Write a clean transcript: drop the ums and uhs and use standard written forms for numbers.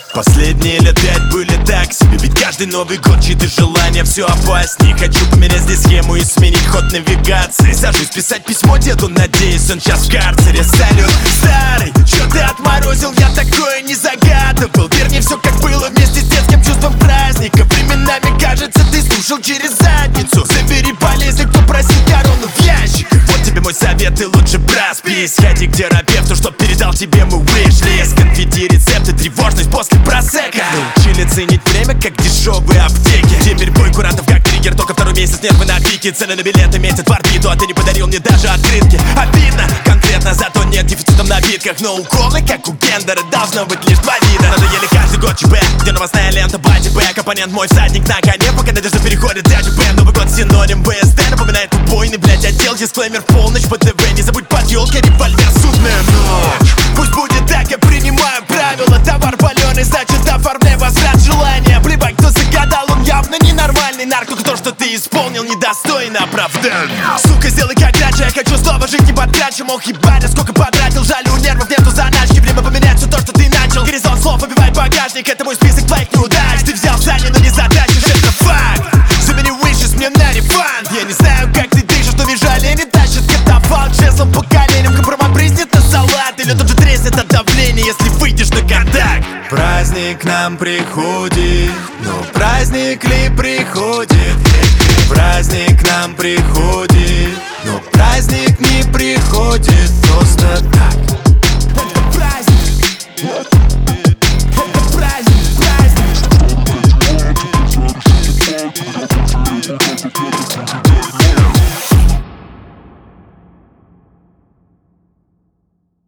Последние лет 5 были так себе, ведь каждый Новый год чьи-то желания все опаснее. Хочу поменять здесь схему и сменить ход навигации. Сажусь писать письмо деду, надеюсь, он сейчас в карцере. Салют, старый, чё ты отморозил? Я такое не загадывал. Вернее, все как было вместе с детским чувством праздника. Временами кажется, ты слушал через задницу. Забери болезни, кто просил корону в ящик. Вот тебе мой совет, ты лучше проспись. Сходи к терапевту, чтоб передал тебе мой виш-лист. Конфетти, рецепты, тревожность после просека. Научили ценить время, как дешевые аптеки. Теперь бой курантов как триггер, только второй месяц нервы на пике. Цены на билеты метят в орбиту, а ты не подарил мне даже открытки. Обидно, конкретно, зато нет дефицита в напитках. Но уколы, как у Гендера, должно быть лишь два вида. Надоели каждый год ЧП, где новостная лента, бати-бэк. Оппонент мой всадник на коне, пока надежда переходит дядю Бэм. Новый год синоним ВСД, напоминает убойный, блядь, отдел. Дисклеймер в полночь по ТВ, не забудь под елкой, револьвер, судная ночь. Пусть будет так, я принимаю правила. Товар паленый, значит оформляй возврат желания. Плевать, кто загадал, он явно ненормальный. Нарко, то, что ты исполнил, недостойно оправдания. Сука, сделай как раньше, я хочу снова жить не потрачу. Ох, ебать, сколько потратил, жаль, у нервов нету заначки. Время поменять все то, что ты начал. Горизонт слов, побивай багажник, это мой список твоих неудач. Ты взял сани, но не задачишь, это факт. Замени wishes мне на рефанд. Я не знаю, как ты дышишь, но вижу, олени тащат катафалк. Честным поколением компромат приснит на салат. Или тот же треснет от давления, если выйдешь на контакт. Праздник к нам приходит, но праздник ли приходит? Праздник к нам приходит, но праздник не приходит просто так. Это праздник, это праздник, праздник.